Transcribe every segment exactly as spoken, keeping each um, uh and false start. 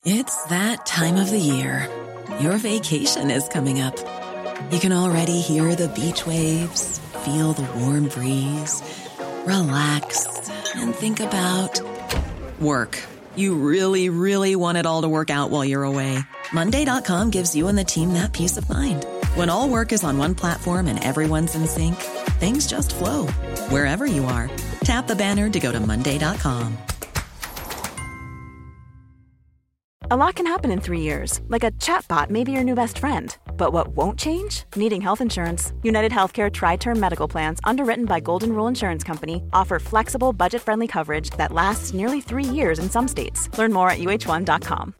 It's that time of the year. Your vacation is coming up. You can already hear the beach waves, feel the warm breeze, relax, and think about work. You really, really want it all to work out while you're away. Monday dot com gives you and the team that peace of mind. When all work is on one platform and everyone's in sync, things just flow. Wherever you are, tap the banner to go to Monday dot com. A lot can happen in three years, like a chatbot may be your new best friend. But what won't change? Needing health insurance. United Healthcare Tri-Term Medical Plans, underwritten by Golden Rule Insurance Company, offer flexible, budget-friendly coverage that lasts nearly three years in some states. Learn more at U H one dot com.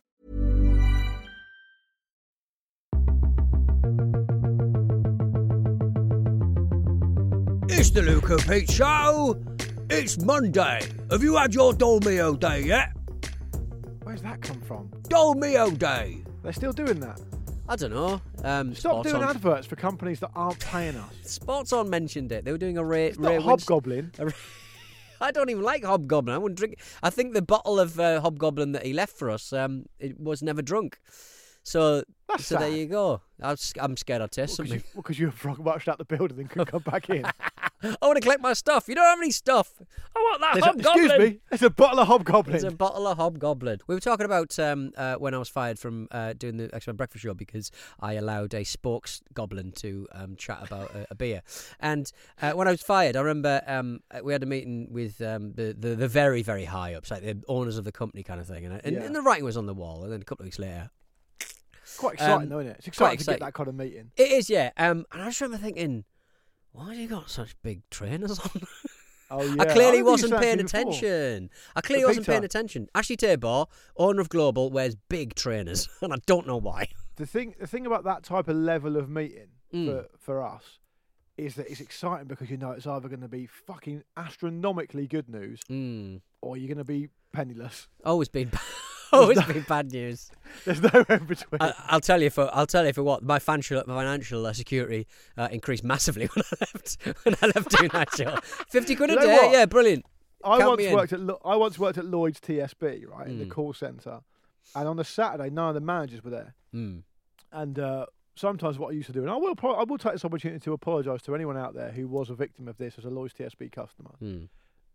It's the Luke and Pete Show. It's Monday. Have you had your Dolmio Day yet? Where's that come from? Dolmio Day. They're still doing that. I don't know. Um, Stop doing on. adverts for companies that aren't paying us. Sports On mentioned it. They were doing a Ray. It's Ray not Hobgoblin. Wins- I don't even like Hobgoblin. I wouldn't drink. I think the bottle of uh, Hobgoblin that he left for us, um, it was never drunk. So, That's so sad. there you go. I was, I'm scared I'll taste Because something. you, well, 'cause you frog marched out the building and couldn't come back in. I want to collect my stuff. You don't have any stuff. I want that There's a- Hobgoblin. excuse me, there's a bottle of Hobgoblin. It's a bottle of Hobgoblin. We were talking about um, uh, when I was fired from uh, doing the X-Men Breakfast Show because I allowed a spokes goblin to um, chat about a, a beer. And uh, when I was fired, I remember um, we had a meeting with um, the, the the very, very high ups, like the owners of the company kind of thing. And, and, Yeah. and the writing was on the wall. And then a couple of weeks later, Quite exciting, Um, though, isn't it? It's quite exciting to exciting. get that kind of meeting. it is, yeah. Um, and I just remember thinking, why have you got such big trainers on? Oh, yeah. I clearly remember you wasn't saying paying to me before. attention. I clearly But wasn't Peter- paying attention. Ashley Tabor, owner of Global, wears big trainers, and I don't know why. The thing, the thing about that type of level of meeting Mm. for, for us is that it's exciting because you know it's either going to be fucking astronomically good news Mm. or you're going to be penniless. Always been, always been bad news. There's no in between. I, I'll tell you for, I'll tell you for what my financial, financial uh, security uh, increased massively when I left. When I left doing that show, fifty quid a You know day, what? yeah, brilliant. I Count once me in. worked at Lo- I once worked at Lloyd's T S B, right, in the Mm. call centre, and on the Saturday, none of the managers were there. Mm. And uh, sometimes what I used to do, and I will, pro- I will take this opportunity to apologise to anyone out there who was a victim of this as a Lloyd's T S B customer. Mm.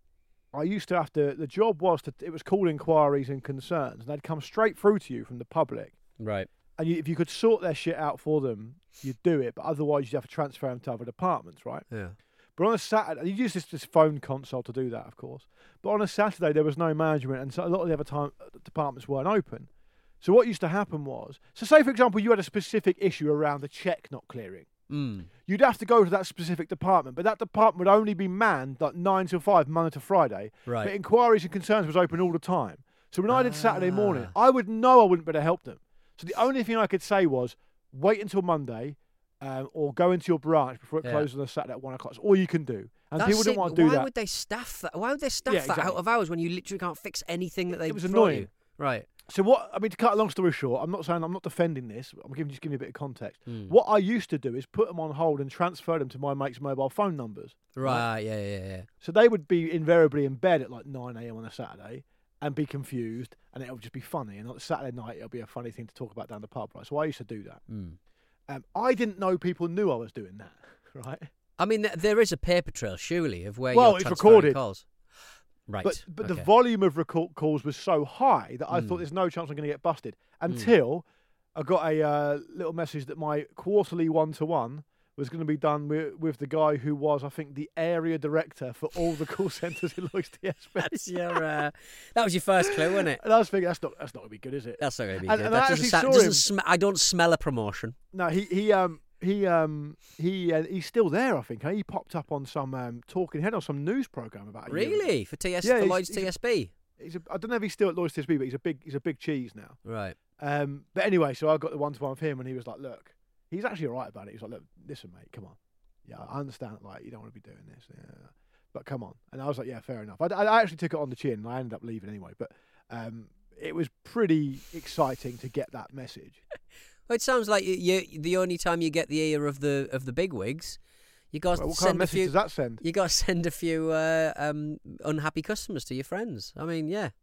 I used to have to. The job was to. It was called inquiries and concerns, and they'd come straight through to you from the public. Right. And you, if you could sort their shit out for them, you'd do it. But otherwise, you'd have to transfer them to other departments, right? Yeah. But on a Saturday, you use this, this phone console to do that, of course. But on a Saturday, there was no management, and so a lot of the other time departments weren't open. So what used to happen was, so say for example, you had a specific issue around a cheque not clearing. Mm. You'd have to go to that specific department, but that department would only be manned like nine till five, Monday to Friday. Right. But inquiries and concerns was open all the time. So when I did Saturday morning, Ah. I would know I wouldn't be able to help them. So the only thing I could say was wait until Monday, um, or go into your branch before it Yeah. closes on a Saturday at one o'clock. That's all you can do. And That's people it. didn't want to do Why that. would they staff that? Why would they staff Yeah, that out exactly. of hours when you literally can't fix anything that they It was throw annoying. you? Right. So what? I mean, to cut a long story short, I'm not saying I'm not defending this. I'm giving just giving you a bit of context. Mm. What I used to do is put them on hold and transfer them to my mate's mobile phone numbers. Right. Yeah. Yeah. Yeah. So they would be invariably in bed at like nine a.m. on a Saturday and be confused, and it would just be funny. And on Saturday night, it'll be a funny thing to talk about down the pub, right? So I used to do that. Mm. Um, I didn't know people knew I was doing that, right? I mean, th- there is a paper trail, surely, of where Well, you're it's transferring recorded. calls. Right. But but the okay. volume of record calls was so high that I Mm. thought there's no chance I'm going to get busted until I got a uh, little message that my quarterly one-to-one was going to be done with, with the guy who was, I think, the area director for all the call centres in Lloyd's T S B. That's your, uh, that was your first clue, wasn't it? And I was thinking, that's not that's not going to be good, is it? That's not going to be And- good. and that I doesn't actually sound, saw doesn't him- sm- I don't smell a promotion. No, he he um he um he uh, he's still there. I think he popped up on some um, talking head on some news program about a year ago. Really? For T S, Yeah, for he's- Lloyd's he's a- T S B? He's a, I don't know if he's still at Lloyd's T S B, but he's a big he's a big cheese now. Right. Um, but anyway, so I got the one to one with him, and he was like, "Look, he's actually all right about it." He's like, "Look, listen, mate, come on. Yeah, I understand. Like, you don't want to be doing this, yeah, but come on." And I was like, "Yeah, fair enough." I, I actually took it on the chin, and I ended up leaving anyway. But um, it was pretty exciting to get that message. Well, it sounds like you, you, the only time you get the ear of the of the bigwigs, you got Well, to what kind of send a message few. does that send? You got to send a few uh, um, unhappy customers to your friends. I mean, yeah.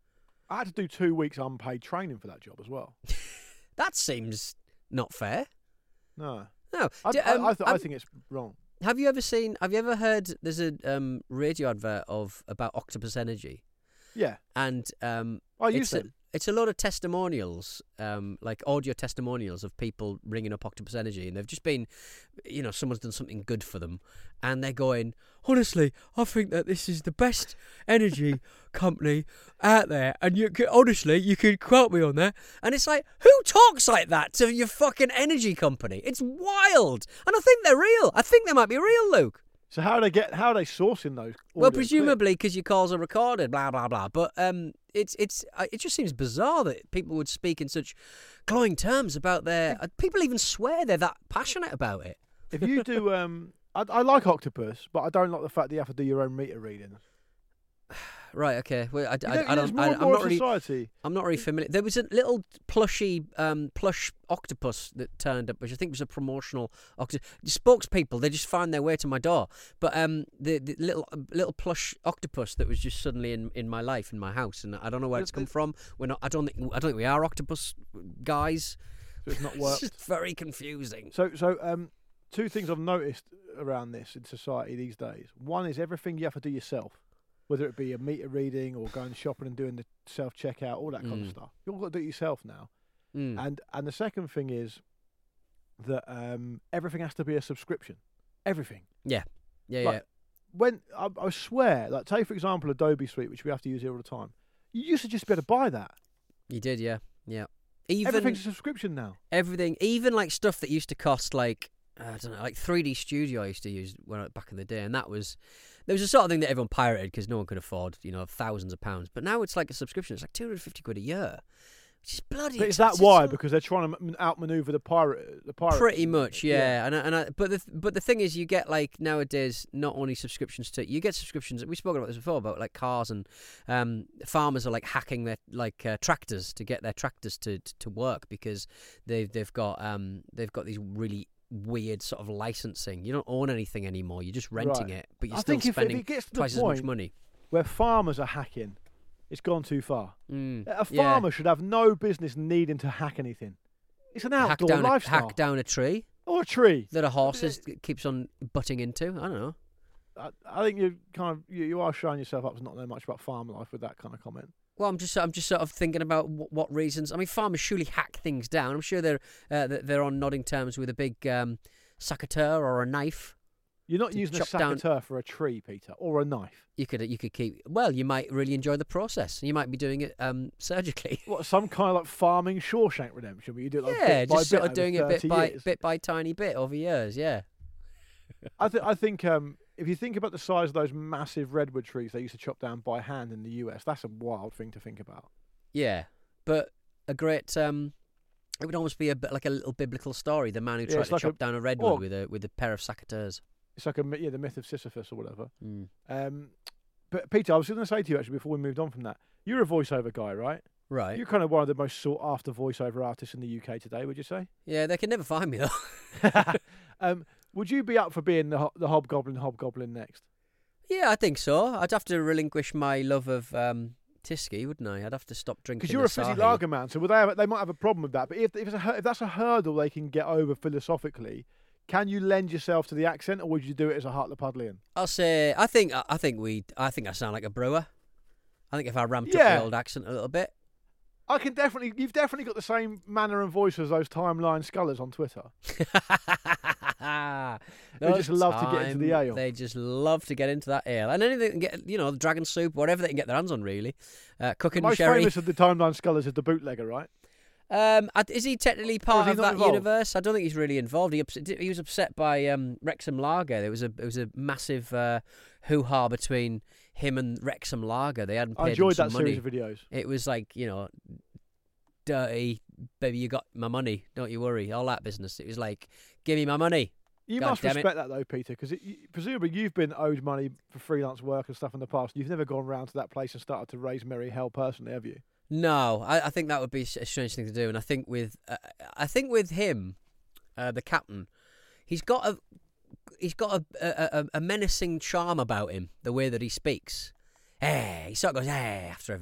I had to do two weeks unpaid training for that job as well. That seems not fair. No. No. I, Do- I, um, I, th- I um, think it's wrong. Have you ever seen? Have you ever heard? There's a um, radio advert of about Octopus Energy, Yeah. and um, I it's use a, them. it's a lot of testimonials, um, like audio testimonials of people ringing up Octopus Energy, and they've just been, you know, someone's done something good for them, and they're going, honestly, I think that this is the best energy company out there, and you could, honestly, you could quote me on that. And it's like, who talks like that to your fucking energy company? It's wild, and I think they're real. I think they might be real, Luke. So how are they get? How are they sourcing those? Well, audio presumably because your calls are recorded, blah blah blah. But um, it's it's uh, it just seems bizarre that people would speak in such glowing terms about their. Uh, people even swear they're that passionate about it. clips? If you do, um, I, I like Octopus, but I don't like the fact that you have to do your own meter readings. Right. Okay. Well, I, You I, know, I there's don't. more I, and I'm more not really. society. I'm not really familiar. There was a little plushy, um, plush octopus that turned up, which I think was a promotional octopus. Spokespeople, they just find their way to my door. But um, the, the little little plush octopus that was just suddenly in, in my life, in my house, and I don't know where The- it's come the- from. We're not. I don't think. I don't think we are octopus guys. So it's not It's worked. just very confusing. So, so um, two things I've noticed around this in society these days. One is everything you have to do yourself, whether it be a meter reading or going shopping and doing the self checkout, all that kind of Mm. stuff. You've all got to do it yourself now. Mm. And and the second thing is that um, everything has to be a subscription. Everything. Yeah, yeah, Like, When I, I swear, like take for example Adobe Suite, which we have to use here all the time. You used to just be able to buy that. yeah. You did, yeah, yeah. Even Everything's a subscription now. everything, even like stuff that used to cost like I don't know, like three D Studio I used to use when I, back in the day, and that was there was a sort of thing that everyone pirated because no one could afford, you know, thousands of pounds. But now it's like a subscription; it's like two hundred fifty quid a year, which is bloody. But is that expensive. why? Because they're trying to m- outmaneuver the pirate. The pirate. Pretty much, yeah. And I, and I, but the but the thing is, you get like nowadays not only subscriptions to you get subscriptions. We've spoken about this before about like cars and um, farmers are like hacking their like uh, tractors to get their tractors to, to, to work because they've they've got um they've got these really weird sort of licensing. You don't own anything anymore. You're just renting Right. it, but you're I still think if, if spending it gets to the twice as much point money. where farmers are hacking, it's gone too far. Mm, A yeah. farmer should have no business needing to hack anything. It's an hack outdoor down lifestyle. a, hack down a tree Or a tree. that a horse is, keeps on butting into. I don't know. I, I think you kind of you, you are showing yourself up as not knowing much about farm life with that kind of comment. Well, I'm just I'm just sort of thinking about what, what reasons. I mean, farmers surely hack things down. I'm sure they're uh, that they're on nodding terms with a big um, succateur or a knife. You're not To using a chop down- sacateur for a tree, Peter, or a knife. You could you could keep. Well, you might really enjoy the process. You might be doing it um, surgically. What, some kind of like farming Shawshank Redemption, where you do it like yeah, bit by just bit sort of over doing it bit thirty by years. bit by tiny bit over years. Yeah. I, th- I think um, if you think about the size of those massive redwood trees they used to chop down by hand in the U S, that's a wild thing to think about. Yeah, but a great. Um, it would almost be a bit like a little biblical story. The man who Yeah, tried it's to like chop a- down a redwood or- with a with a pair of secateurs. It's like a mi- yeah, the myth of Sisyphus or whatever. Mm. Um, but Peter, I was going to say to you actually before we moved on from that, you're a voiceover guy, right? Right. You're kind of one of the most sought after voiceover artists in the U K today, would you say? Yeah, they can never find me though. um, would you be up for being the ho- the hobgoblin hobgoblin next? Yeah, I think so. I'd have to relinquish my love of um, Tisky, wouldn't I? I'd have to stop drinking. Because you're a Asahi. fizzy lager man, so would they have, they might have a problem with that. But if if, it's a, hu- if that's a hurdle they can get over philosophically, can you lend yourself to the accent, or would you do it as a Hartlepoolian? I'll say. I think. I think we. I think I sound like a brewer. I think if I ramped up Yeah. the old accent a little bit. I can definitely. You've definitely got the same manner and voice as those timeline scullers on Twitter. They just Those love to get into the time- ale. They just love to get into that ale, and anything they can get, you know, the dragon soup, whatever they can get their hands on, really. Uh, The cooking most sherry. famous of the timeline scullers is the bootlegger, right? Um, I- is he technically part he of not that involved? universe? I don't think he's really involved. He upset, he was upset by um, Wrexham Lager. There was a it was a massive uh, hoo ha between him and Wrexham Lager. They hadn't paid I him enjoyed some that money. series of videos. It was like, you know, dirty, baby, you got my money. Don't you worry. All that business. It was like, give me my money. You God must damn it. respect that though, Peter, because presumably you've been owed money for freelance work and stuff in the past. You've never gone round to that place and started to raise merry hell personally, have you? No, I, I think that would be a strange thing to do. And I think with, uh, I think with him, uh, the captain, he's got a, he's got a, a, a menacing charm about him. The way that he speaks, hey, he sort of goes hey after everything.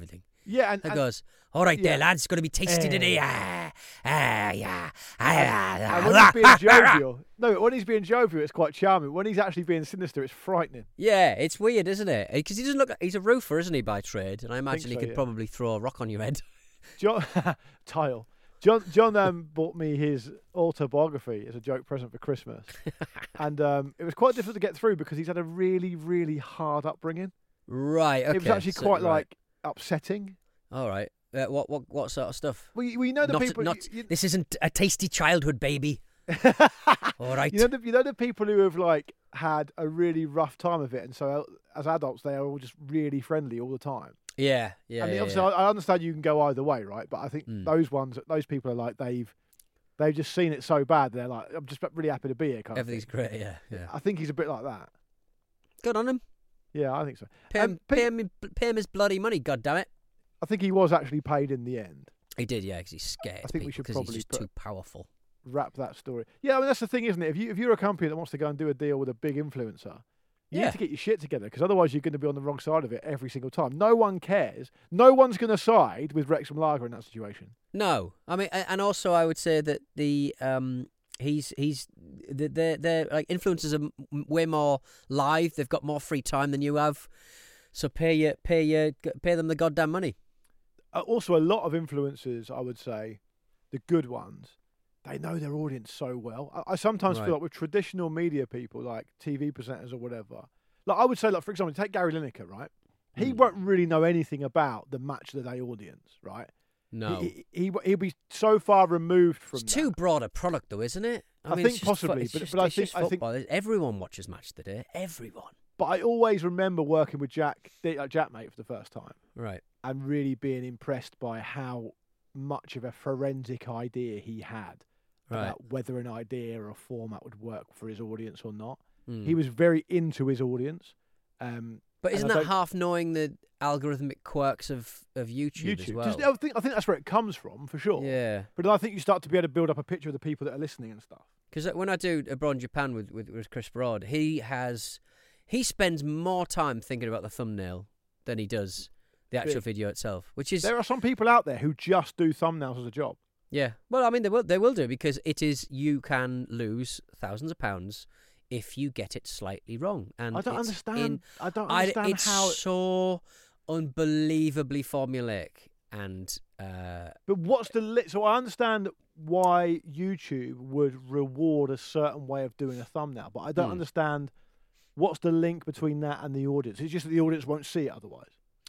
Yeah, and, It and, goes, all right yeah. there, lads, going to be tasty Eh. today. Ah, ah, yeah. Ah, ah, and when ah, he's being ah, ah. jovial, no, when he's being jovial, it's quite charming. When he's actually being sinister, it's frightening. Yeah, it's weird, isn't it? Because he doesn't look. He's a roofer, isn't he, by trade? And I imagine he so, could yeah. probably throw a rock on your head. John tile. John John um, bought me his autobiography as a joke present for Christmas, and um, it was quite difficult to get through because he's had a really, really hard upbringing. Right. Okay. It was actually so- quite right. like upsetting. All right. Uh, what what what sort of stuff? Well, you, well, you know the not, people. not, you, This isn't a tasty childhood, baby. you, All right. you know the you know the people who have like had a really rough time of it, and so as adults they are all just really friendly all the time. yeah. Yeah. I mean, yeah, obviously, yeah. I, I understand you can go either way, right? But I think Mm. those ones, those people are like they've they've just seen it so bad. They're like, I'm just really happy to be here. Kind Everything's of thing. great. Yeah. Yeah. I think he's a bit like that. Good on him. Yeah, I think so. Pay Um, him, Pete- pay him, pay him his bloody money. God damn it. I think he was actually paid in the end. He did, yeah, because he's scared. I think we should because probably he's just put- too powerful. Wrap that story. Yeah, I mean that's the thing, isn't it? If you if you're a company that wants to go and do a deal with a big influencer, you Yeah. need to get your shit together because otherwise you're going to be on the wrong side of it every single time. No one cares. No one's going to side with Wrexham Lager in that situation. No, I mean, a- and also I would say that the um, he's he's the the the like influencers are m- way more live. They've got more free time than you have, so pay your pay your pay them the goddamn money. Uh, also, a lot of influencers, I would say, the good ones, they know their audience so well. I, I sometimes Right. feel like with traditional media people, like T V presenters or whatever, like I would say, like for example, take Gary Lineker, right? He Hmm. won't really know anything about the match of the day audience, right? No, He, he, he he'll be so far removed from it's too that. broad a product, though, isn't it? I mean, think it's just fo- possibly, it's but- just, but I it's think- just I think- football. Everyone watches Match of the Day. Everyone. But I always remember working with Jack, like Jackmate for the first time, Right. and really being impressed by how much of a forensic idea he had Right. about whether an idea or a format would work for his audience or not. Mm. He was very into his audience. Um, But and isn't I that don't- half knowing the algorithmic quirks of, of YouTube, as YouTube. well? Just- I think I think that's where it comes from for sure. Yeah. But I think you start to be able to build up a picture of the people that are listening and stuff. Because when I do Abroad in Japan with, with, with Chris Broad, he has he spends more time thinking about the thumbnail than he does the actual Big. video itself, which is There are some people out there who just do thumbnails as a job. yeah. Well, I mean they will they will do because it is you can lose thousands of pounds if you get it slightly wrong. And I don't it's understand. in- I don't I, understand it's how. so unbelievably formulaic and uh, But what's the lit? So I understand why YouTube would reward a certain way of doing a thumbnail, but I don't Hmm. understand what's the link between that and the audience. It's just that the audience won't see it otherwise.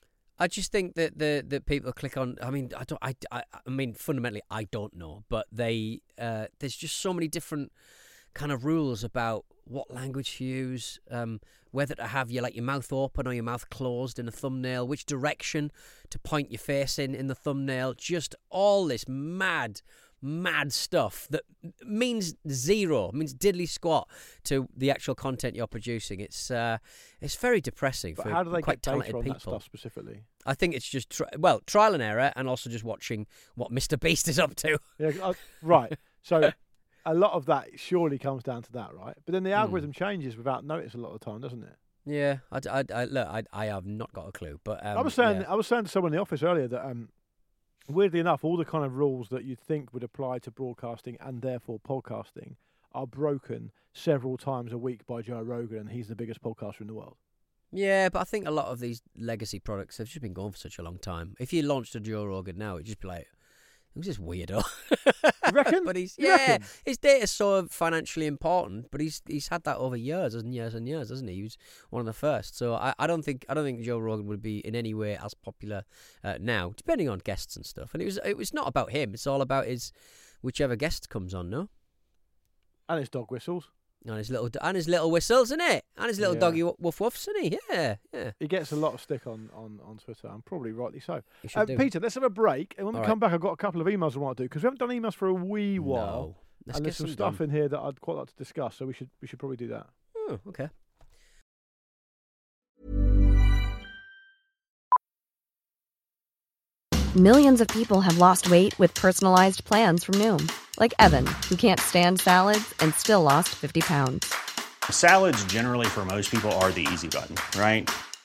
I just think that the that people click on. I mean, I don't. I, I, I mean, fundamentally, I don't know, but they uh, there's just so many different kind of rules about what language to use, um, whether to have your like your mouth open or your mouth closed in a thumbnail, which direction to point your face in in the thumbnail. Just all this mad, mad stuff that means zero, means diddly squat to the actual content you're producing. It's uh, it's very depressing But for how do they quite get talented data on people. that stuff specifically? I think it's just tri- well trial and error, and also just watching what Mister Beast is up to. Yeah, uh, right. So a lot of that surely comes down to that, right? But then the Hmm. algorithm changes without notice a lot of the time, doesn't it? Yeah, I, d- I, d- I- look, I, I have not got a clue, but um, I was saying, yeah. I was saying to someone in the office earlier that, um, weirdly enough, all the kind of rules that you'd think would apply to broadcasting and therefore podcasting are broken several times a week by Joe Rogan, and he's the biggest podcaster in the world. yeah, but I think a lot of these legacy products have just been going for such a long time. If you launched a Joe Rogan now, it'd just be like, who's this weirdo? You reckon? But he's You yeah, reckon? his data's so financially important, but he's he's had that over years and years and years, hasn't he? He was one of the first. So I, I don't think I don't think Joe Rogan would be in any way as popular uh, now, depending on guests and stuff. And it was it was not about him. It's all about his whichever guest comes on, no? And his dog whistles. And his little and his little whistles, isn't it? And his little Yeah. doggy woof woofs, isn't he? Yeah, yeah. He gets a lot of stick on, on, on Twitter, and probably rightly so. He should Uh, do. Peter, let's have a break, and when we All come back, I've got a couple of emails I want to do because we haven't done emails for a wee while, No. Let's and get there's some some stuff done. in here that I'd quite like to discuss. So we should we should probably do that. Oh, okay. Millions of people have lost weight with personalized plans from Noom, like Evan, who can't stand salads and still lost fifty pounds. Salads generally for most people are the easy button, right?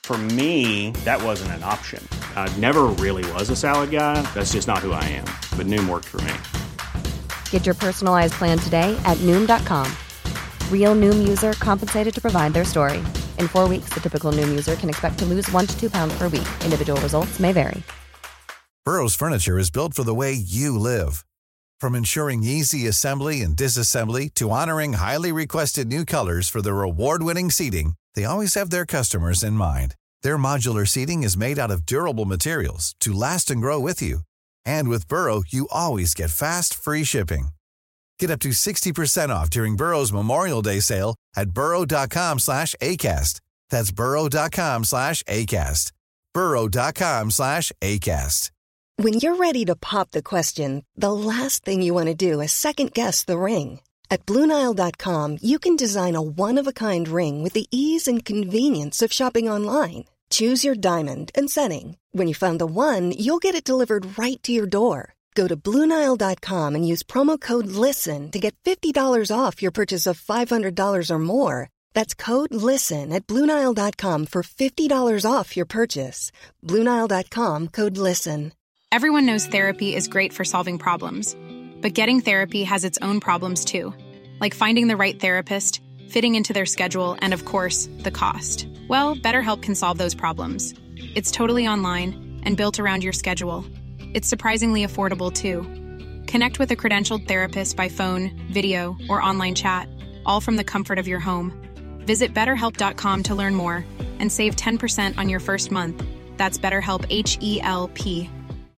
For me, that wasn't an option. I never really was a salad guy. That's just not who I am. But Noom worked for me. Get your personalized plan today at Noom dot com. Real Noom user compensated to provide their story. In four weeks, the typical Noom user can expect to lose one to two pounds per week. Individual results may vary. Burrow's furniture is built for the way you live. From ensuring easy assembly and disassembly to honoring highly requested new colors for their award-winning seating, they always have their customers in mind. Their modular seating is made out of durable materials to last and grow with you. And with Burrow, you always get fast, free shipping. Get up to sixty percent off during Burrow's Memorial Day sale at burrow.com slash ACAST. That's burrow.com slash ACAST. burrow.com slash ACAST. When you're ready to pop the question, the last thing you want to do is second-guess the ring. At Blue Nile dot com, you can design a one-of-a-kind ring with the ease and convenience of shopping online. Choose your diamond and setting. When you find the one, you'll get it delivered right to your door. Go to Blue Nile dot com and use promo code LISTEN to get fifty dollars off your purchase of five hundred dollars or more. That's code LISTEN at Blue Nile dot com for fifty dollars off your purchase. Blue Nile dot com, code LISTEN. Everyone knows therapy is great for solving problems. But getting therapy has its own problems too. Like finding the right therapist, fitting into their schedule, and of course, the cost. Well, BetterHelp can solve those problems. It's totally online and built around your schedule. It's surprisingly affordable too. Connect with a credentialed therapist by phone, video, or online chat, all from the comfort of your home. Visit better help dot com to learn more and save ten percent on your first month. That's BetterHelp, H E L P.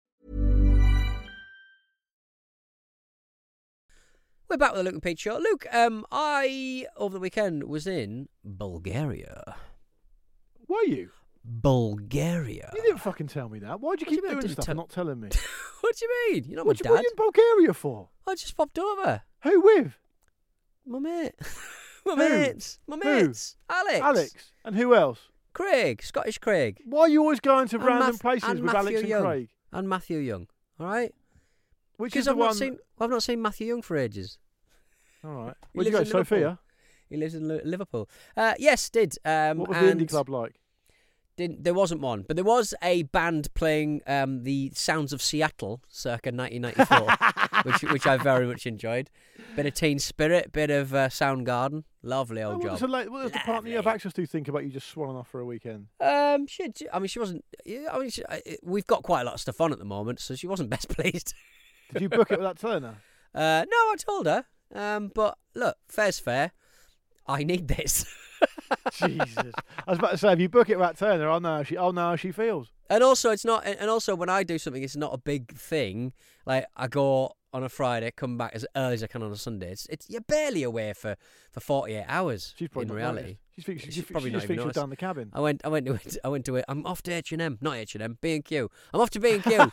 We're back with the Luke and Pete show. Luke, um, I, over the weekend, was in Bulgaria. Were you? Bulgaria. You didn't fucking tell me that. Why'd you What do keep you mean I doing didn't stuff tell- and not telling me? What do you mean? You're not what, my you- what dad. are you in Bulgaria for? I just popped over. Who with? My mate. my Who? mates. My Who? mates. Alex. Alex. And who else? Craig. Scottish Craig. Why are you always going to And random Math- places and with Matthew Alex and Young. Craig? And Matthew Young. All right? Which Because is the I've one... not seen I've not seen Matthew Young for ages. All right. He Where'd you go, lives in Liverpool. Sophia? He lives in Li- Liverpool. Uh, yes, did. Um, What was the and indie club like? Didn't, there wasn't one, but there was a band playing um, the Sounds of Seattle circa nineteen ninety-four, which which I very much enjoyed. Bit of Teen Spirit, bit of uh, Soundgarden. Lovely Oh, old what, job. does the, la- what does the partner you have Lovely. access to think about you just swanning off for a weekend? Um, she, I mean, she wasn't. yeah, I mean, she, I, we've got quite a lot of stuff on at the moment, so she wasn't best pleased. Did you book it with that Turner? Uh, no, I told her. Um, but look, fair's fair. I need this. Jesus. I was about to say, if you book it with that Turner, I'll know how she, I'll know how she feels. And also, it's not. And also, when I do something, it's not a big thing. Like I go on a Friday, come back as early as I can on a Sunday. It's, it's you're barely away for, for forty-eight hours. She's probably in not reality. noticed. She's, think- She's she, probably she not just even thinks you're noticed. down the cabin. I went. I went to it. I went to it. I'm off to H and M, not H and M. B and Q. I'm off to B and Q.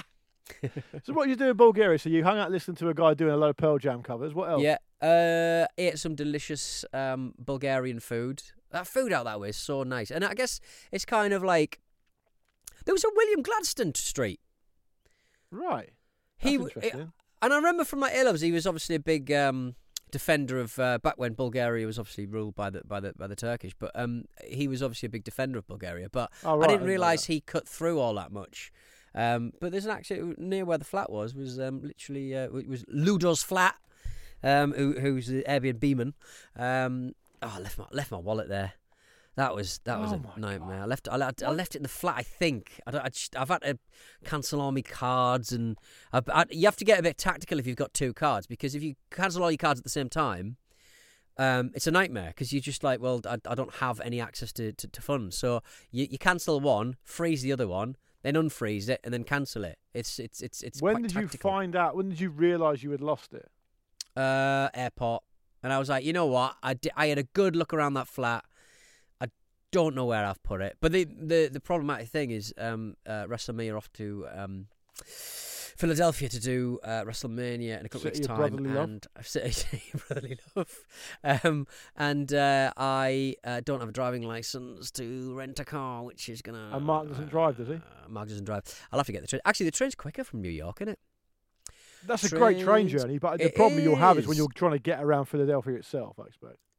So what did you do in Bulgaria? So you hung out listening to a guy doing a load of Pearl Jam covers. What else? Yeah. Uh, ate some delicious um, Bulgarian food. That food out that way is so nice, and I guess it's kind of like there was a William Gladstone Street. Right. That's He interesting. And I remember from my A-levels, he was obviously a big um, defender of uh, back when Bulgaria was obviously ruled by the by the by the Turkish. But um, he was obviously a big defender of Bulgaria. But Oh, right, I I didn't didn't know realise that. he cut through all that much. Um, but there's an actually near where the flat was was um, literally uh, it was Ludo's flat, um, who who's the Airbnb man. Um, oh, I left my left my wallet there. That was that was Oh a my nightmare. God. I left I, left- I left it in the flat. I think I don't, I just, I've had to cancel all my cards, and I, I, you have to get a bit tactical if you've got two cards, because if you cancel all your cards at the same time, um, it's a nightmare because you're just like, well, I, I don't have any access to, to, to funds. So you, you cancel one, freeze the other one, then unfreeze it, and then cancel it. It's it's it's it's. When quite did tactical. you find out? When did you realise you had lost it? Uh, airport, and I was like, you know what? I di- I had a good look around that flat. Don't know where I've put it, but the the, the problematic thing is um, uh, WrestleMania off to um, Philadelphia to do uh, WrestleMania in a couple City weeks' of time, Brotherly Love. and City of Brotherly Love, um, and uh, I uh, don't have a driving license to rent a car, which is gonna. And Mark doesn't drive, does he? Uh, Mark doesn't drive. I'll have to get the train. Actually, the train's quicker from New York, isn't it? That's a great train Trains- journey, but the it problem you'll have is when is. you're trying to get around Philadelphia itself, I expect.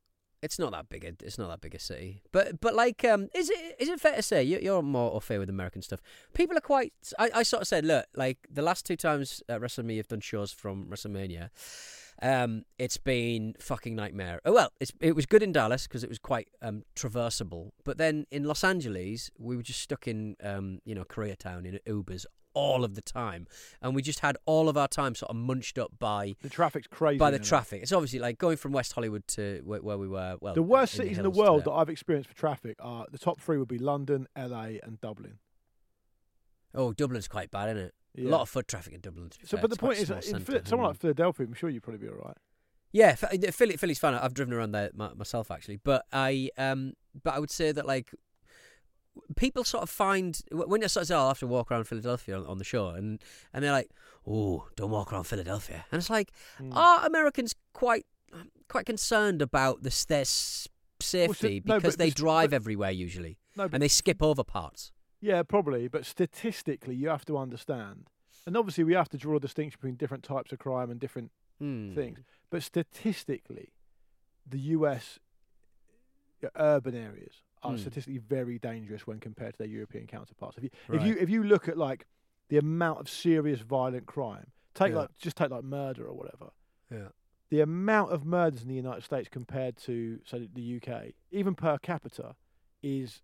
It's not that big. A, it's not that big a city. But but like, um, is it is it fair to say you, you're more au fait with American stuff? People are quite. I, I sort of said, look, like the last two times at WrestleMania have done shows from WrestleMania, um, it's been fucking nightmare. Oh well, it's it was good in Dallas because it was quite um traversable. But then in Los Angeles, we were just stuck in um you know Koreatown in Ubers all of the time, and we just had all of our time sort of munched up by the traffic's crazy. By the traffic, it's obviously like going from West Hollywood to where, where we were. Well, the worst in cities the in the hills world to that I've experienced for traffic are the top three would be London, L A, and Dublin. Oh, Dublin's quite bad, isn't it? Yeah. A lot of foot traffic in Dublin. To be so, fair. but the It's point quite is, a in small Phil- centre, someone mm. like Philadelphia, I'm sure you'd probably be all right. Yeah, Philly, Philly's fun. I've driven around there my, myself actually, but I um, but I would say that like. People sort of find when you sort of say, oh, I'll have to walk around Philadelphia on, on the show, and, and they're like, oh, don't walk around Philadelphia, and it's like, mm. are Americans quite quite concerned about this their safety well, so, because no, they drive but, everywhere usually, no, but, and they skip over parts. Yeah, probably, but statistically, you have to understand, and obviously we have to draw a distinction between different types of crime and different mm. things. But statistically, the U S urban areas are mm. statistically very dangerous when compared to their European counterparts. If you right. if you if you look at like the amount of serious violent crime, take yeah. like just take like murder or whatever. Yeah. The amount of murders in the United States compared to say the U K, even per capita, is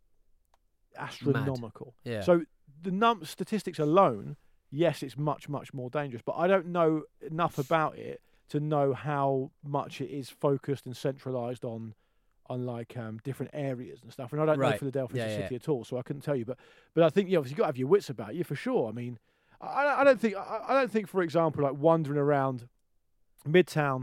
astronomical. Mad. Yeah. So the num statistics alone, yes, it's much much more dangerous. But I don't know enough about it to know how much it is focused and centralised on. on like um, different areas and stuff. And I don't right. know Philadelphia yeah, a city yeah. at all, so I couldn't tell you. But but I think you obviously got to have your wits about you for sure. I mean, I, I don't think I, I don't think, for example, like wandering around Midtown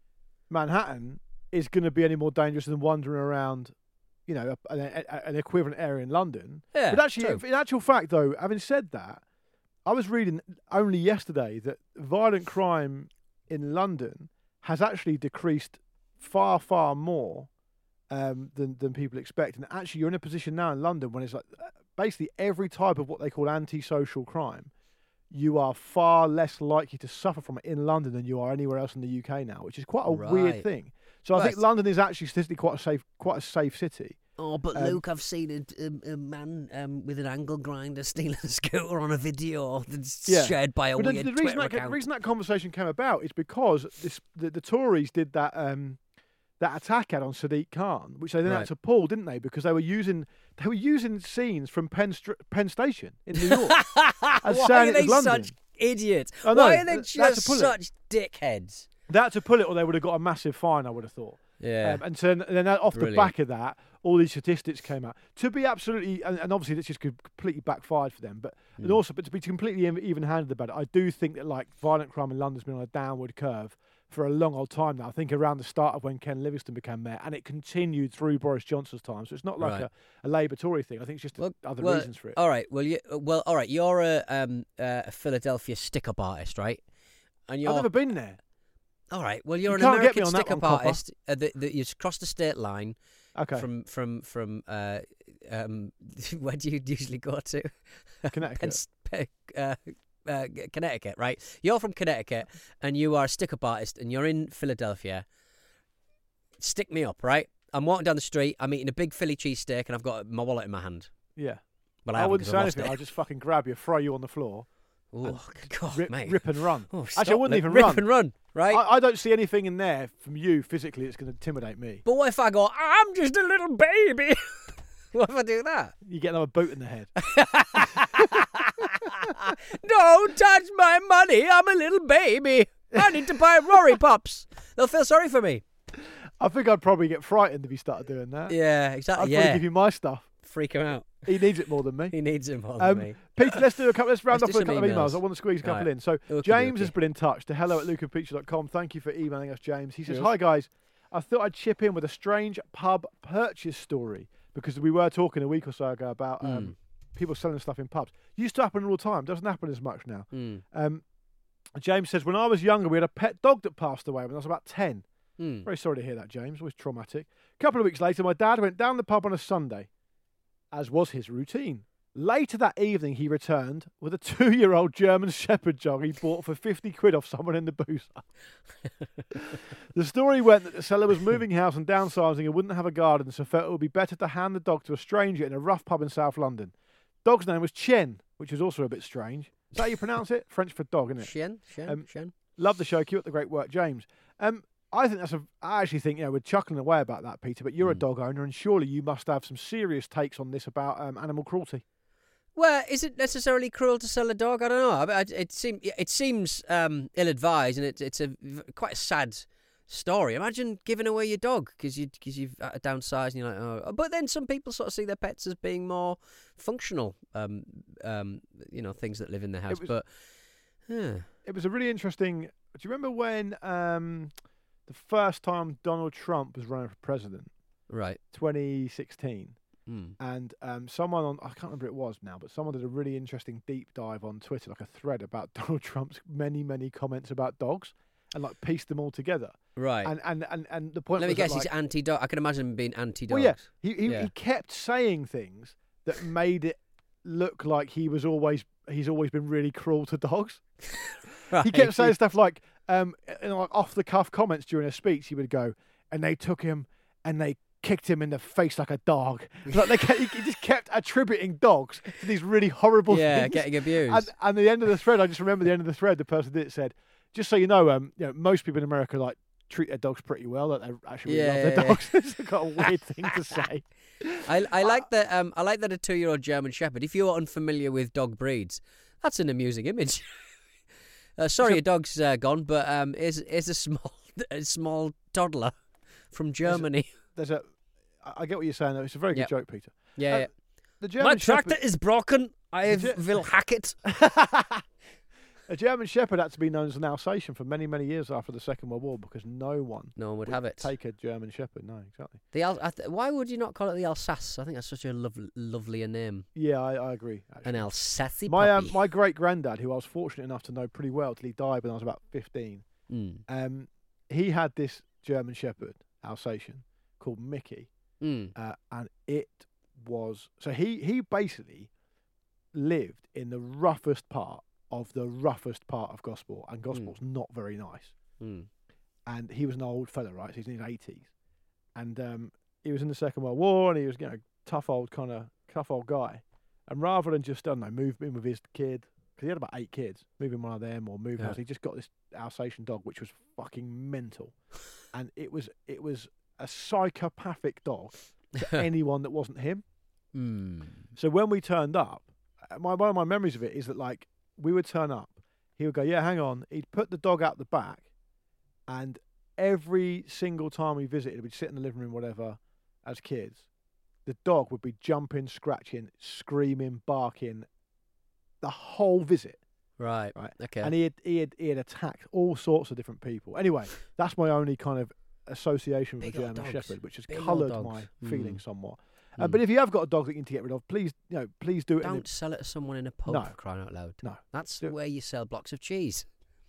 Manhattan is going to be any more dangerous than wandering around, you know, a, a, an equivalent area in London. Yeah, but actually, true. in actual fact, though, having said that, I was reading only yesterday that violent crime in London has actually decreased far, far more um, than than people expect. And actually, you're in a position now in London when it's like basically every type of what they call antisocial crime, you are far less likely to suffer from it in London than you are anywhere else in the U K now, which is quite a right. weird thing. So well, I think London is actually statistically quite a safe, quite a safe city. Oh, but um, Luke, I've seen a, a, a man um, with an angle grinder stealing a scooter on a video that's yeah. shared by a but weird the, the reason Twitter that, account. The reason that conversation came about is because this, the, the Tories did that um, that attack ad on Sadiq Khan, which they then right. had to pull, didn't they? Because they were using they were using scenes from Penn Str- Penn Station in New York. as Why saying are it they was London. such idiots? I know, Why are they that's just to pull such it. dickheads? They had to pull it, or they would have got a massive fine. I would have thought. Yeah. Um, and so and then off Brilliant. the back of that, all these statistics came out. To be absolutely, and, and obviously this just completely backfired for them, but Mm. and also, but to be completely even-handed about it, I do think that like violent crime in London's been on a downward curve for a long old time now. I think around the start of when Ken Livingstone became mayor, and it continued through Boris Johnson's time. So it's not like Right. a, a Labour Tory thing. I think it's just Well, other well, reasons for it. All right. Well, you, well, all right. You're a um uh, a Philadelphia stick-up artist, right? And you're I've never been there. all right. Well, you're You an can't get American me on that stick-up one, Copper. artist uh, that, that you crossed the state line. Okay. From from from uh um where do you usually go to? Connecticut. Penn, uh, uh, Connecticut, right? You're from Connecticut, and you are a stick-up artist, and you're in Philadelphia. Stick me up, right? I'm walking down the street. I'm eating a big Philly cheesesteak, and I've got my wallet in my hand. Yeah. Well, I, I haven't wouldn't 'cause say I've lost anything. it. I'd just fucking grab you, throw you on the floor. Oh, God, rip, mate. rip and run. Oh, Actually, I stop, wouldn't mate. even rip run. and run, right? I, I don't see anything in there from you physically that's going to intimidate me. But what if I go, I'm just a little baby? What if I do that? You get another boot in the head. Don't touch my money. I'm a little baby. I need to buy Rory Pops. They'll feel sorry for me. I think I'd probably get frightened if he started doing that. Yeah, exactly. I'd yeah. probably give you my stuff. Freak him out. He needs it more than me. He needs it more Um, than me. Peter, let's do a couple. Let's round Let's off do with a some couple of emails. emails. I want to squeeze a couple Right. in. So Okey James dokey. has been in touch to hello at luke and peach dot com. Thank you for emailing us, James. He says, Yes. "Hi guys, I thought I'd chip in with a strange pub purchase story because we were talking a week or so ago about um, Mm. people selling stuff in pubs. Used to happen all the time. Doesn't happen as much now." Mm. Um, James says, "When I was younger, we had a pet dog that passed away when I was about ten. Mm. Very sorry to hear that, James. Always traumatic. A couple of weeks later, my dad went down the pub on a Sunday, as was his routine. Later that evening, he returned with a two-year-old German Shepherd dog he bought for fifty quid off someone in the boozer. The story went that the seller was moving house and downsizing and wouldn't have a garden, so felt it would be better to hand the dog to a stranger in a rough pub in South London. Dog's name was Chien, which was also a bit strange. Is that how you pronounce it? French for dog, isn't it? Chien, Chien, Um, Chien. Love the show. Keep up the great work, James. Um, I think that's a. I actually think, you know, we're chuckling away about that, Peter. But you're a dog owner, and surely you must have some serious takes on this about um, animal cruelty. Well, is it necessarily cruel to sell a dog? I don't know. I, I, it seems it seems um, ill-advised, and it, it's a quite a sad story. Imagine giving away your dog because you because you've uh, downsized and you're like, oh. But then some people sort of see their pets as being more functional, um, um, you know, things that live in the house. was- But yeah. It was a really interesting. Do you remember when um, the first time Donald Trump was running for president, Right. twenty sixteen, Mm. and um, someone on, I can't remember who it was now, but someone did a really interesting deep dive on Twitter, like a thread about Donald Trump's many, many comments about dogs, and like pieced them all together. Right. And and and, and the point Let me was that, guess, he's like, anti-dog. I can imagine him being anti-dog. well, yeah, he he, Yeah. he kept saying things that made it look like he was always he's always been really cruel to dogs. Right. He kept saying stuff like, um, you know, like off the cuff comments during a speech. He would go, and they took him and they kicked him in the face like a dog. Like they kept, he just kept attributing dogs to these really horrible Yeah, things. getting abused. And, and the end of the thread, I just remember the end of the thread. The person did it said, just so you know, um, you know, most people in America like treat their dogs pretty well. That they actually really Yeah, love their yeah, yeah. dogs. It's got a weird thing to say. I, I like that. Um, I like that a two-year-old German Shepherd. If you're unfamiliar with dog breeds, that's an amusing image. uh, sorry, your dog's uh, gone, but um, is is a small a small toddler from Germany. There's a, I get what you're saying though. It's a very good Yep. joke, Peter. Yeah, Uh, yeah. The German Shepherd, is broken. I The Ge- will hack it. a German Shepherd had to be known as an Alsatian for many, many years after the Second World War because no one No one would have it. take a German Shepherd. No, exactly. The Al- I th- why would you not call it the Alsace? I think that's such a lovely, lovelier name. Yeah, I, I agree. Actually. An Alsace My um, puppy. my great granddad, who I was fortunate enough to know pretty well till he died when I was about fifteen, Mm. um, he had this German Shepherd Alsatian called Mickey, Mm. uh, and it was so he he basically lived in the roughest part of the roughest part of Gosport, and Gosport's not very nice. Mm. And he was an old fella, right? So he's in his eighties, and um, he was in the Second World War, and he was, you know, tough old kind of tough old guy. And rather than just, I don't know, move in with his kid, because he had about eight kids, moving one of them or moving Yeah. house, he just got this Alsatian dog, which was fucking mental, and it was it was a psychopathic dog to anyone that wasn't him. Mm. So when we turned up, uh, my one of my memories of it is that, like, we would turn up, he would go, yeah, hang on. He'd put the dog out the back, and every single time we visited, we'd sit in the living room, whatever, as kids, the dog would be jumping, scratching, screaming, barking, the whole visit. Right. Right. Okay. And he had, he had he had attacked all sorts of different people. Anyway, that's my only kind of association with Big a old German dogs. Shepherd, which has Big old coloured dogs. my Mm. feelings somewhat. Uh, Mm. but if you have got a dog that you need to get rid of, please, you know, please do it. in a- Don't sell it to someone in a pub, No. for crying out loud. No. That's Do- where you sell blocks of cheese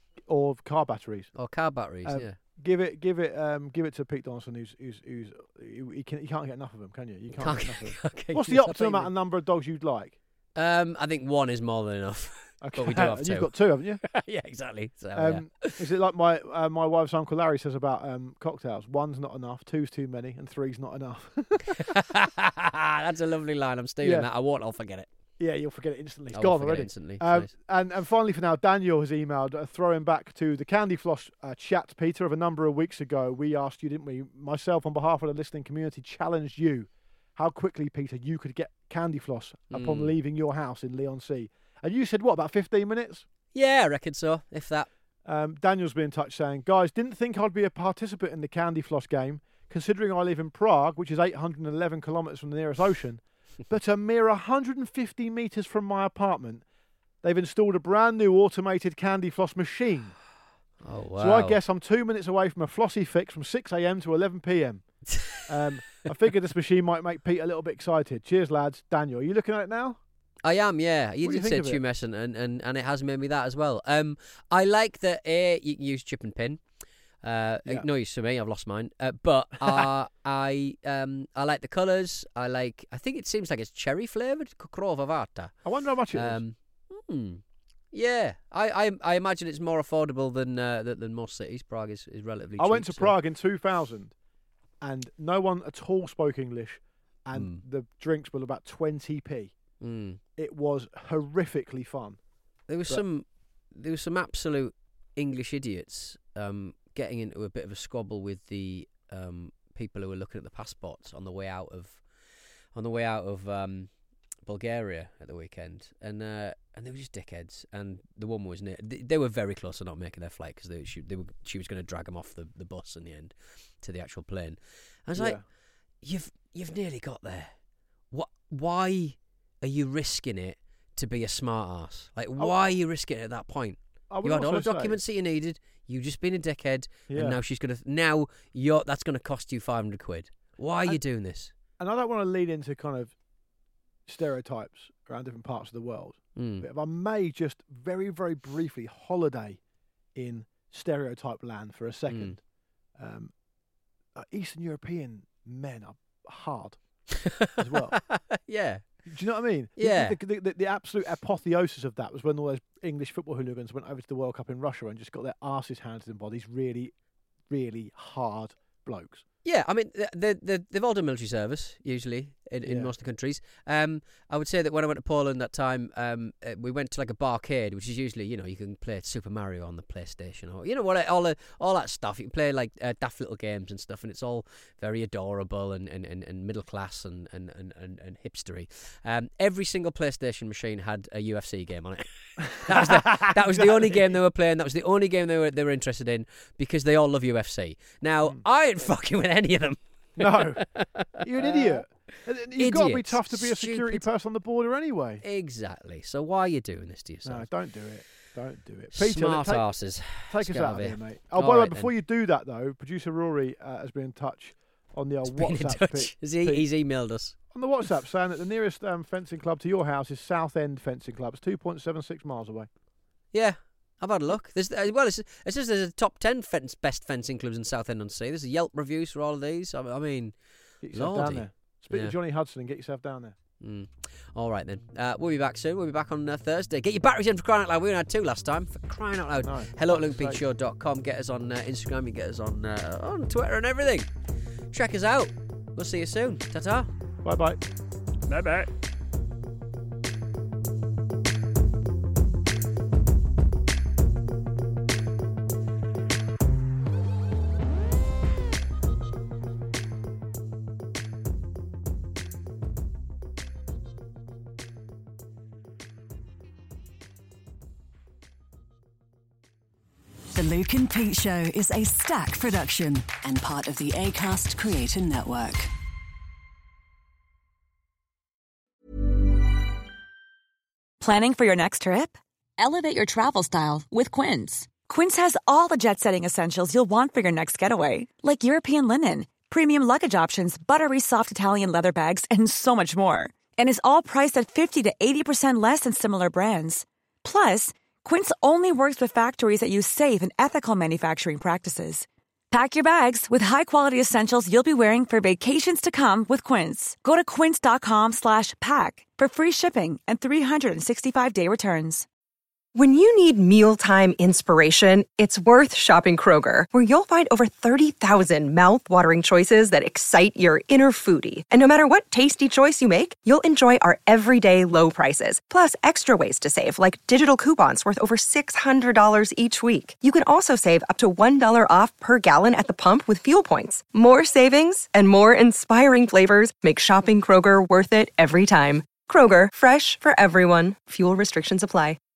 or car batteries. or car batteries. Um, yeah. Give it, give it, um, give it to Pete Donaldson, who's, who's, who's, you, you, can, you can't get enough of them, can you? You can't, Can't get enough of them. okay, What's the that's optimum what amount of number of dogs you'd like? Um, I think one is more than enough. Okay, But we do have and two. you've got two, haven't you? yeah, exactly. So Um, Is it like my uh, my wife's uncle Larry says about um, cocktails? One's not enough, two's too many, and three's not enough. yeah. That's a lovely line. I'm stealing Yeah. that. I won't. I'll forget it. Yeah, you'll forget it instantly. It's I gone will forget already. it instantly. Um, Nice. and, and finally, for now, Daniel has emailed, uh, throwing back to the Candy Floss uh, chat, Peter, of a number of weeks ago. We asked you, didn't we? Myself, on behalf of the listening community, challenged you how quickly, Peter, you could get Candy Floss upon Mm. leaving your house in Leigh-on-Sea. And you said, what, about fifteen minutes? Yeah, I reckon so. If that. Um, Daniel's been in touch saying, guys, didn't think I'd be a participant in the Candy Floss game, considering I live in Prague, which is eight hundred eleven kilometres from the nearest ocean. But a mere one hundred fifty metres from my apartment, they've installed a brand new automated Candy Floss machine. Oh wow. So I guess I'm two minutes away from a flossy fix from six a.m. to eleven p.m. um, I figured this machine might make Pete a little bit excited. Cheers, lads. Daniel, are you looking at it now? I am, yeah. You What do you did think say of it? tumescent, and, and, and it has made me that as well. Um, I like that A, you can use chip and pin. Uh, Yeah. No use for me. I've lost mine. Uh, but uh, I um I like the colours. I like. I think it seems like it's cherry flavoured. Crova Vata. I wonder how much it is. Um, hmm. Yeah, I, I I imagine it's more affordable than uh, than, than most cities. Prague is, is relatively. I cheap, went to so- Prague in two thousand, and no one at all spoke English, and Mm. the drinks were about twenty p. Mm. It was horrifically fun. There was But- some there was some absolute English idiots um, getting into a bit of a squabble with the um, people who were looking at the passports on the way out of on the way out of um, Bulgaria at the weekend, and uh, and they were just dickheads. And the woman was near, they, they were very close to not making their flight because they, she, they were she was going to drag them off the, the bus in the end to the actual plane. I was like, Yeah. you've you've nearly got there. What? Why are you risking it to be a smart ass? Like, why are you risking it at that point? I would You had all the also say- documents that you needed. You just been a dickhead, Yeah. and now she's gonna. Now you're that's gonna cost you five hundred quid. Why are you And- doing this? And I don't want to lead into kind of stereotypes around different parts of the world. Mm. But if I may just very, very briefly holiday in stereotype land for a second. Mm. Um, uh, Eastern European men are hard as well. Yeah. Do you know what I mean? The- Yeah. The, the, the, the absolute apotheosis of that was when all those English football hooligans went over to the World Cup in Russia and just got their asses handed to them by these really, really hard blokes. Yeah, I mean, they they they've all done military service usually in, in Yeah. most of the countries. Um, I would say that when I went to Poland that time, um, uh, we went to like a barcade, which is usually, you know, you can play Super Mario on the PlayStation or you know what, all the, all that stuff. You can play like uh, daft little games and stuff, and it's all very adorable and, and, and, and middle class and and, and, and, and hipstery. Um, every single PlayStation machine had a U F C game on it. that was the that was the only game they were playing. That was the only game they were they were interested in because they all love U F C. Now Mm. I ain't fucking with any of them. No, you're an idiot. You've got to be Idiot. tough to be a security Stupid. person on the border anyway. Exactly. So why are you doing this to yourself? No, don't do it. Don't do it. Peter, Smart take, asses. take us Get out out of of here, here. mate. Oh, All by the way, right, before then. you do that, though, producer Rory uh, has been in touch on the old Been in WhatsApp. touch. Pete- Has he, Pete. he's emailed us. On the WhatsApp, saying that the nearest um, fencing club to your house is Southend Fencing Club. It's two point seven six miles away. Yeah, I've had a look. There's uh, well, it's, it says there's a top ten fence, best fencing clubs in Southend on Sea. There's Yelp reviews for all of these. I, I mean, Get yourself down lordy. there. Speak Yeah. to Johnny Hudson and get yourself down there. Mm. All right then. Uh, we'll be back soon. We'll be back on uh, Thursday. Get your batteries in for crying out loud. We only had two last time. For crying out loud. No, Hello at fuck's luke peak show dot com. Get us on uh, Instagram. You get us on uh, on Twitter and everything. Check us out. We'll see you soon. Ta ta. Bye bye. Bye bye. The Luke and Pete Show is a Stack production and part of the Acast Creator Network. Planning for your next trip? Elevate your travel style with Quince. Quince has all the jet-setting essentials you'll want for your next getaway, like European linen, premium luggage options, buttery soft Italian leather bags, and so much more. And is all priced at fifty to eighty percent less than similar brands. Plus, Quince only works with factories that use safe and ethical manufacturing practices. Pack your bags with high-quality essentials you'll be wearing for vacations to come with Quince. Go to quince.com slash pack for free shipping and three sixty-five day returns. When you need mealtime inspiration, it's worth shopping Kroger, where you'll find over thirty thousand mouthwatering choices that excite your inner foodie. And no matter what tasty choice you make, you'll enjoy our everyday low prices, plus extra ways to save, like digital coupons worth over six hundred dollars each week. You can also save up to one dollar off per gallon at the pump with fuel points. More savings and more inspiring flavors make shopping Kroger worth it every time. Kroger, fresh for everyone. Fuel restrictions apply.